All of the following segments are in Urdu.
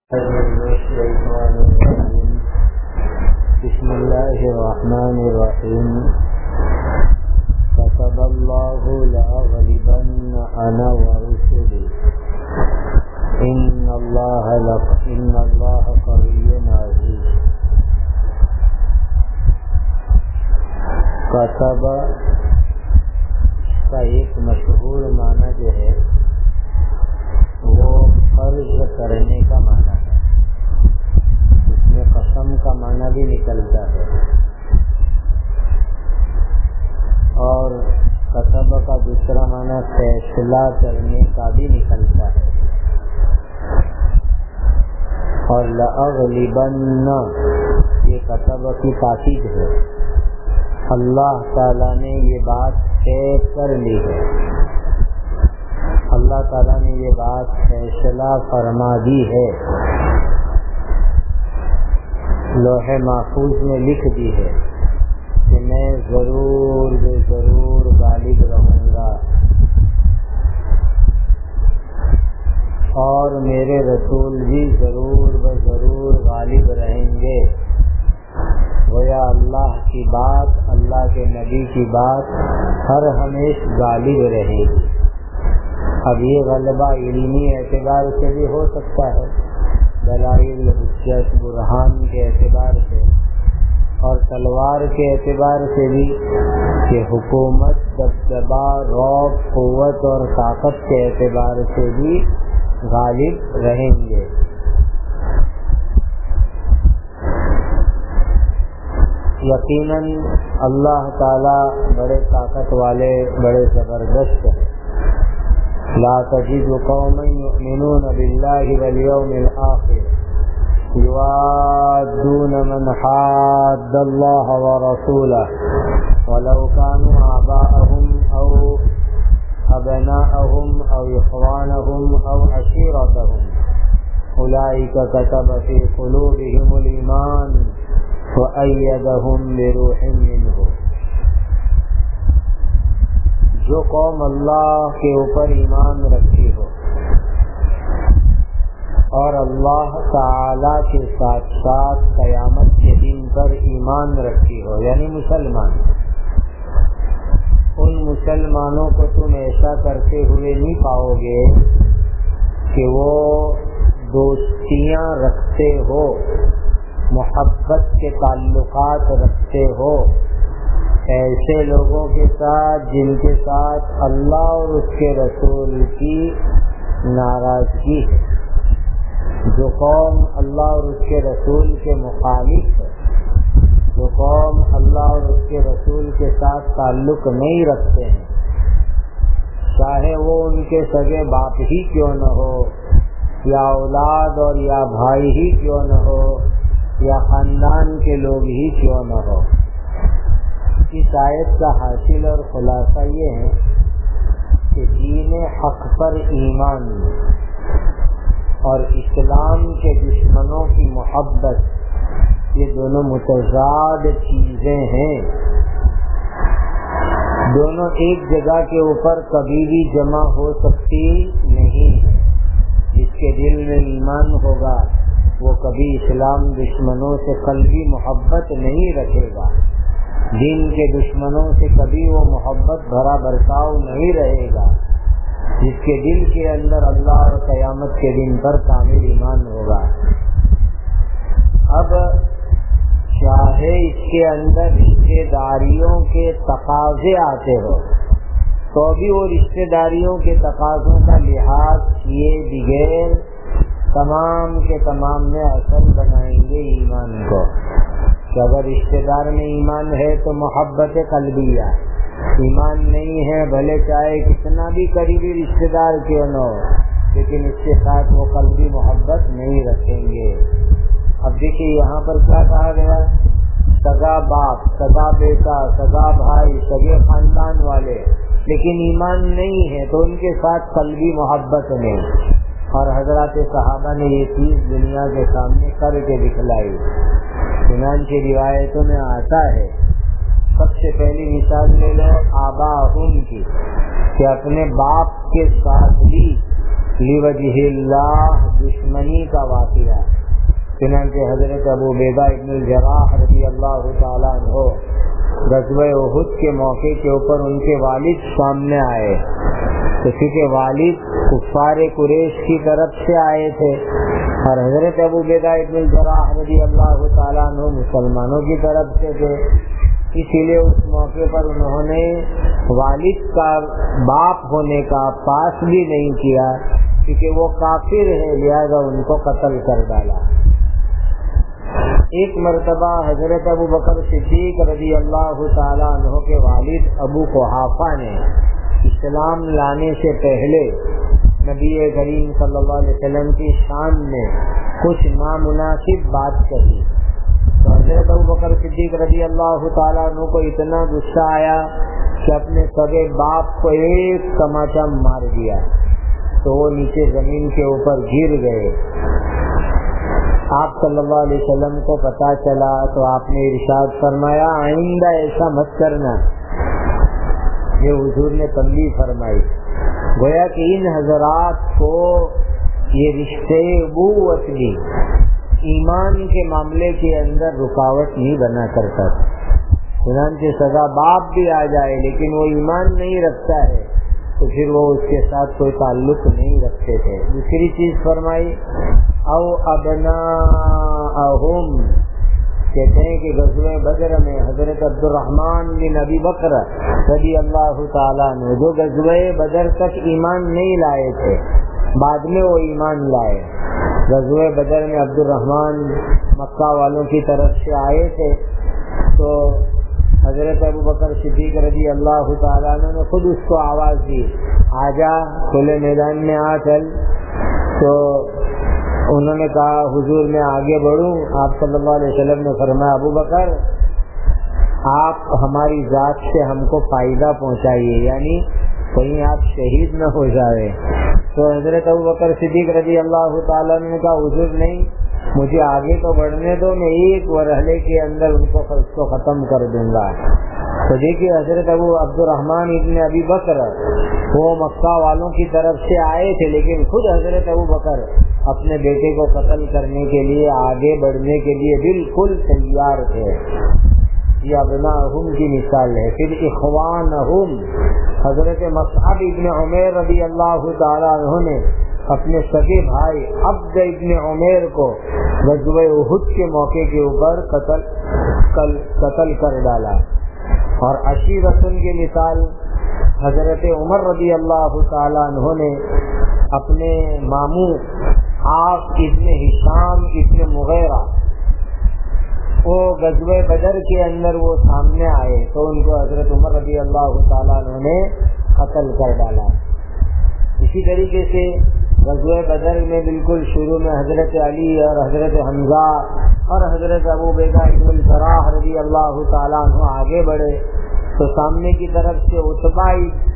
بسم اللہ الرحمن الرحیم كتب اللہ لأغلبن انا ورسلی ان اللہ قوی عزیز۔ کتب کا ایک مشہور معنی جو ہے وہ فرض کرنے کا معنی ہے، اس میں قسم کا معنی بھی نکلتا ہے، اور کتب کا دوسرا معنی فیصلہ کرنے کا بھی نکلتا ہے۔ اور لأغلبن یہ کتب کی تاکید ہے، اللہ تعالیٰ نے یہ بات طے کر لی ہے، اللہ تعالیٰ نے یہ بات فیصلہ فرما دی ہے، لوح محفوظ میں لکھ دی ہے کہ میں ضرور بے ضرور غالب رہوں گا، اور میرے رسول بھی ضرور بے ضرور غالب رہیں گے۔ گویا اللہ کی بات، اللہ کے نبی کی بات ہر ہمیشہ غالب رہے گی۔ اب یہ غلبہ علمی اعتبار سے بھی ہو سکتا ہے، دلائل حجت برہان کے اعتبار سے، اور تلوار کے اعتبار سے بھی کہ حکومت دبدبہ رعب قوت اور طاقت کے اعتبار سے بھی غالب رہیں گے۔ یقیناً اللہ تعالی بڑے طاقت والے، بڑے زبردست ہیں۔ لا تجد قوما يؤمنون بالله واليوم الآخر يوادون من حاد الله ورسوله ولو كانوا آباءهم أو أبناءهم أو إخوانهم أو عشيرتهم أولئك كتب في قلوبهم الإيمان وأيدهم بروح منه۔ جو قوم اللہ کے اوپر ایمان رکھتی ہو اور اللہ تعالی کے ساتھ ساتھ قیامت کے دن پر ایمان رکھتی ہو، یعنی مسلمان، ان مسلمانوں کو تم ایسا کرتے ہوئے نہیں پاؤ گے کہ وہ دوستیاں رکھتے ہو، محبت کے تعلقات رکھتے ہو ایسے لوگوں کے ساتھ جن کے ساتھ اللہ اور اس کے رسول کی ناراضگی ہے۔ جو قوم اللہ اور اس کے رسول کے مخالف ہے، جو قوم اللہ اور اس کے رسول کے ساتھ تعلق نہیں رکھتے ہیں، چاہے وہ ان کے سگے باپ ہی کیوں نہ ہو، یا اولاد اور یا بھائی ہی کیوں نہ ہو، یا خاندان کے لوگ ہی کیوں نہ ہو۔ اس آیت کا حاصل اور خلاصہ یہ ہے کہ دین حق پر ایمان اور اسلام کے دشمنوں کی محبت، یہ دونوں متضاد چیزیں ہیں، دونوں ایک جگہ کے اوپر کبھی بھی جمع ہو سکتی نہیں۔ جس کے دل میں ایمان ہوگا وہ کبھی اسلام دشمنوں سے قلبی محبت نہیں رکھے گا، دین کے دشمنوں سے کبھی وہ محبت بھرا برتاؤ نہیں رہے گا۔ جس کے دل کے اندر اللہ اور قیامت کے دن پر کامل ایمان ہوگا، اب چاہے اس کے اندر رشتے داریوں کے تقاضے آتے ہو تو بھی وہ رشتے داریوں کے تقاضوں کا لحاظ کیے بغیر تمام کے تمام میں اصل بنائیں گے ایمان کو، کہ اگر رشتے دار میں ایمان ہے تو محبت قلبیہ، ایمان نہیں ہے بھلے چاہے کتنا بھی قریبی رشتے دار کیوں نہ ہو، لیکن اس کے ساتھ وہ قلبی محبت نہیں رکھیں گے۔ اب دیکھیے یہاں پر کیا کہا گیا، سگا باپ، سگا بیٹا، سگا بھائی، سگے خاندان والے، لیکن ایمان نہیں ہے تو ان کے ساتھ قلبی محبت نہیں۔ اور حضرات صحابہ نے یہ چیز دنیا کے سامنے کر کے دکھلائی۔ چنانچہ روایتوں میں آتا ہے، سب سے پہلی مثال لے لو آباہم کی، کہ اپنے باپ کے ساتھ بھی लिवजह अल्लाह दुश्मनी का वाक़या। चुनांचे हजरत अबू उबैदा इब्न जराह रज़ी अल्लाह तआला अन्हु ग़ज़वा उहुद के मौके के ऊपर उनके वालिद सामने आए, तो क्योंकि वालिद कुफ़ार कुरैश की तरफ से आए थे और हजरत अबू उबैदा इब्न जराह रज़ी अल्लाह तआला अन्हु मुसलमानों की तरफ से थे, इसीलिए उस मौके पर उन्होंने वालिद का बाप होने का पास भी नहीं किया, क्योंकि वो काफिर है, लिहाजा उनको कत्ल कर डाला। एक मरतबा हजरत अबू बकर सिद्दीक रज़ी अल्लाह तआला अन्हु के वालिद अबू कुहाफा ने इस्लाम लाने से पहले नबी करीम सल्लल्लाहु अलैहि वसल्लम की शान में कुछ नामुनासिब बात कही, तो हजरत अबू बकर सिद्दीक रज़ी अल्लाह तआला अन्हु को इतना गुस्सा आया कि अपने सगे बाप को एक तमाचा मार दिया, तो वो नीचे जमीन के ऊपर गिर गए। आप सल्लल्लाहु अलैहि वसल्लम को पता चला तो आपने इरशाद फरमाया, आइंदा ऐसा मत करना। ये हुजूर ने तंबीह फरमाई, गोया कि इन हजरात को ये रिश्ते उबूवत भी ईमान के मामले के अंदर रुकावट नहीं बना करता। चुनांचे सगा बाप भी आ जाए लेकिन वो ईमान नहीं रखता है तो फिर वो उसके साथ कोई ताल्लुक नहीं रखते थे। दूसरी चीज फरमाई, औ अबनाअहुम, कहते हैं कि ग़ज़वा बदर में हजरत अब्दुर्रहमान बिन अबी बकर रज़ी अल्लाह तआला अन्हु जो ग़ज़वा बदर तक ईमान नहीं लाए थे, बाद में वो ईमान लाए। ग़ज़वा बदर में अब्दुर्रहमान मक्का वालों की तरफ से आए थे, तो हजरत अबू बकर सिद्दीक रज़ी अल्लाह तआला अन्हु ने खुद उसको आवाज दी, आजा खुले मैदान में आ चल। तो उन्होंने कहा, हुजूर मैं आगे बढ़ूं? आप सल्लल्लाहु अलैहि वसल्लम ने फरमाया, अबू बकर आप हमारी जात से हमको फायदा पहुंचाइए, यानी कहीं आप शहीद न हो जाए। तो हजरत अबू बकर सिद्दीक रज़ी अल्लाह तआला ने कहा, हुजूर नहीं, मुझे आगे तो बढ़ने दो, मैं एक वरहले के अंदर उसको खत्म कर दूंगा। तो देखिए हजरत अबू अब्दुर्रहमान इब्न अबी बकर वो मक्का वालों की तरफ से आए थे, लेकिन खुद हजरत अबू बकर अपने बेटे को कत्ल करने के लिए, आगे बढ़ने के लिए बिल्कुल तैयार थे। ये अबनाहुम की मिसाल है। फिर इख्वानहुम, हजरत मसअब इब्न उमैर रज़ी अल्लाह तआला अन्हु ने अपने सगे भाई अब्द इब्न उमैर को ग़ज़वा उहुद के मौके के ऊपर कत्ल कर डाला। और अशीरतुन की मिसाल हजरत उमर रज़ी अल्लाह तआला अन्हु ने अपने मामू आस इब्न हिशाम इब्न मुगैरा वो ग़ज़वा बदर के अंदर वो सामने आए, तो उनको हजरत उमर रज़ी अल्लाह तआला अन्हु ने कत्ल कर डाला। इसी तरीके से ग़ज़वा बदर में बिल्कुल शुरू में हजरत अली और हजरत हमजा और हजरत अबू उबैदा इब्न जराह रज़ी अल्लाह तआला अन्हु आगे बढ़े, तो सामने की तरफ से उत्बा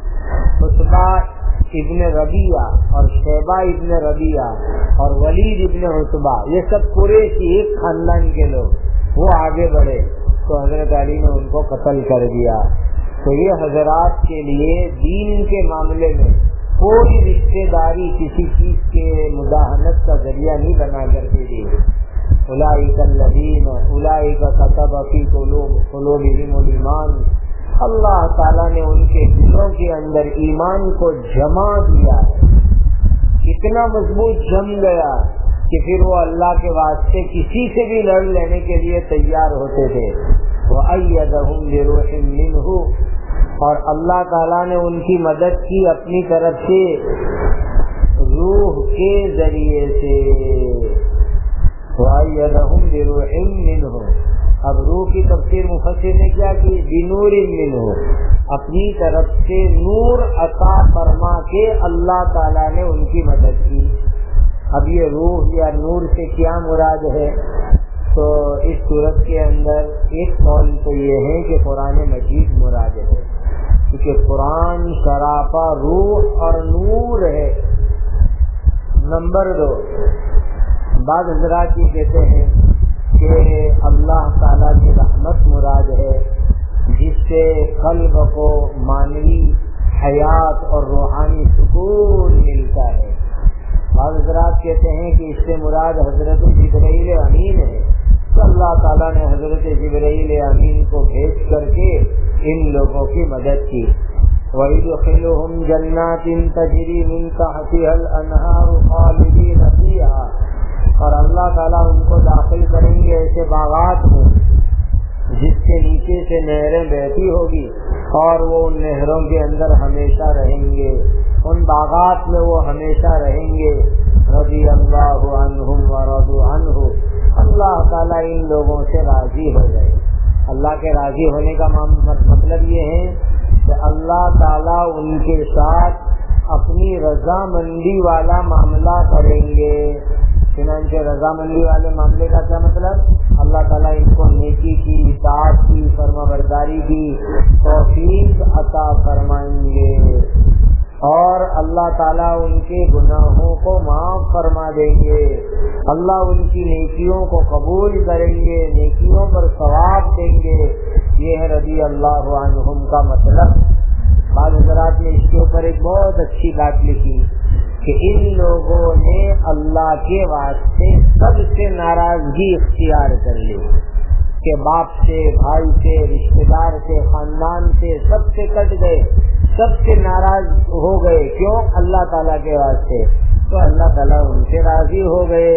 इब्न रबिया और शैबा इब्न रबिया और वलीद इब्न उत्बा, ये सब कुरैशी एक खानदान के लोग, वो आगे बढ़े, तो हजरत अली ने उनको कत्ल कर दिया। तो ये हजरात के लिए दीन के मामले में कोई रिश्तेदारी किसी चीज के मुदाहनत का जरिया नहीं बना करती थी। उलाइका कतब फी कुलूबिहिमुल ईमान, अल्लाह ताला ने उनके दिलों के अंदर ईमान को जमा दिया है, इतना मजबूत जम गया कि फिर वो अल्लाह के वास्ते किसी से भी लड़ लेने के लिए तैयार होते थे। वअय्यदहुम बिरूहिम मिन्हु, और अल्लाह ताला ने उनकी मदद की अपनी तरफ से रूह के जरिए से। वअय्यदहुम बिरूहिम मिन्हु, अब रूह की तफसीर मुफस्सिर ने क्या की, बिनूरिन मिन्हु, अपनी तरफ से नूर अता फरमा के अल्लाह ताला ने उनकी मदद की। अब ये रूह या नूर से क्या मुराद है, तो इस सूरत के अंदर एक कौल तो ये है कि कुरान मजीद मुराद है, क्योंकि कुरान शराफा रूह और नूर है। नंबर 2, बाद हज़रात ये कहते हैं कि अल्लाह ताला की रहमत मुराद है, जिससे कल्ब को मानवी हयात और रूहानी सुकून मिलता है। بعض حضرات کہتے ہیں کہ اس سے مراد حضرت جبرائیل امین ہے، تو اللہ تعالیٰ نے حضرت جبرائیل امین کو بھیج کر کے ان لوگوں کی مدد کی۔ وَيُدْخِلُهُمْ جَنَّاتٍ تَجْرِي مِن تَحْتِهَا الْأَنْهَارُ خَالِدِينَ فِيهَا، اور اللہ تعالیٰ ان کو داخل کریں گے ایسے باغات میں جس کے نیچے سے نہریں بہتی ہوگی، اور وہ ان نہروں کے اندر ہمیشہ رہیں گے، ان باغات میں وہ ہمیشہ رہیں گے۔ رضی اللہ عنہم ورضوا عنہ، اللہ تعالیٰ ان لوگوں سے راضی ہو گئے۔ اللہ کے راضی ہونے کا مطلب یہ ہے کہ اللہ تعالیٰ ان کے ساتھ اپنی رضامندی والا معاملہ کریں گے۔ چنانچہ رضامندی والے معاملے کا کیا مطلب؟ اللہ تعالیٰ ان کو نیکی کی، اطاعت کی، فرما برداری کی توفیق عطا فرمائیں گے، اور اللہ تعالیٰ ان کے گناہوں کو معاف فرما دیں گے، اللہ ان کی نیکیوں کو قبول کریں گے، نیکیوں پر ثواب دیں گے۔ یہ ہے رضی اللہ عنہم کا مطلب۔ بعض حضرات نے اس کے اوپر ایک بہت اچھی بات لکھی کہ ان لوگوں نے اللہ کے واسطے سب سے ناراضگی اختیار کر لی، کہ باپ سے، بھائی سے، رشتہ دار سے، خاندان سے، سب سے کٹ گئے، سب سے ناراض ہو گئے۔ کیوں؟ اللہ تعالیٰ کے واسطے۔ تو اللہ تعالیٰ ان سے راضی ہو گئے،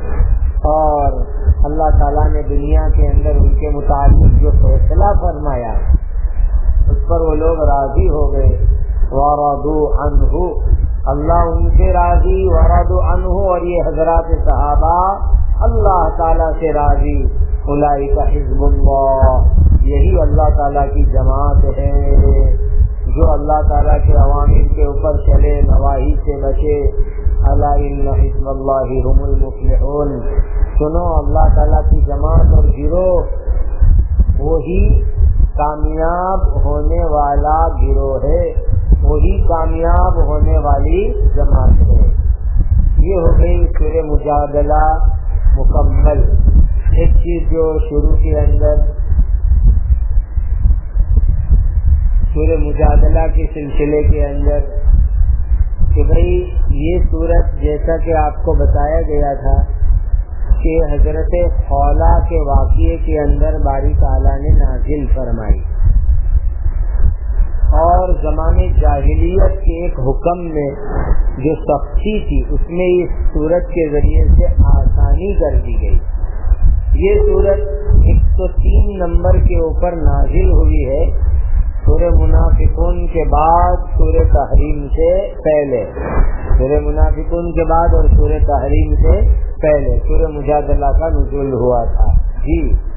اور اللہ تعالیٰ نے دنیا کے اندر ان کے متعلق جو فیصلہ فرمایا اس پر وہ لوگ راضی ہو گئے۔ وَرَضُوا عَنْهُ، اللہ ان سے راضی، وَرَضُوا عَنْهُ، اور یہ حضرات صحابہ اللہ تعالیٰ سے راضی۔ اولئک حزب اللہ، یہی اللہ تعالیٰ کی جماعت ہے، جو اللہ تعالیٰ کے اوامر کے اوپر چلے، نواہی سے بچے۔ الا ان حزب اللہ هم المفلحون، سنو اللہ تعالیٰ کی جماعت اور گروہ وہی کامیاب ہونے والا گروہ ہے، وہی کامیاب ہونے والی جماعت ہے۔ یہ ہو گئی سورہ مجادلہ مکمل۔ ایک چیز جو شروع کے اندر سورہ مجادلہ کے سلسلے کے اندر، کہ بھئی یہ سورت جیسا کہ آپ کو بتایا گیا تھا کہ حضرت خولہ کے واقعے کے اندر باری تعالیٰ نے نازل فرمائی، اور زمانے جاہلیت کے ایک حکم میں جو سختی تھی اس میں اس سورت کے ذریعے سے آسانی کر دی گئی۔ یہ سورت 103 نمبر کے اوپر نازل ہوئی ہے، سورہ منافقون کے بعد، سورہ تحریم سے پہلے، سورہ منافقون کے بعد اور سورہ تحریم سے پہلے سورہ مجادلہ کا نزول ہوا تھا۔ جی